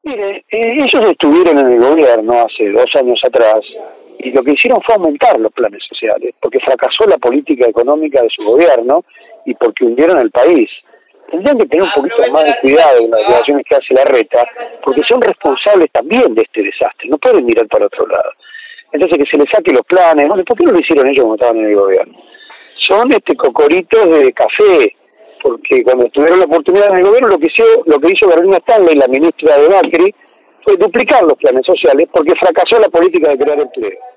Mire, ellos estuvieron en el gobierno hace 2 años atrás y lo que hicieron fue aumentar los planes sociales, porque fracasó la política económica de su gobierno y porque hundieron el país. Tendrían que tener un poquito más de cuidado en las declaraciones que hace Larreta, porque son responsables también de este desastre, no pueden mirar para otro lado. Entonces que se les saque los planes, bueno, ¿por qué no lo hicieron ellos cuando estaban en el gobierno? Son cocoritos de café, porque cuando tuvieron la oportunidad en el gobierno lo que hizo Carolina Stanley, la ministra de Macri, fue duplicar los planes sociales porque fracasó la política de crear empleo.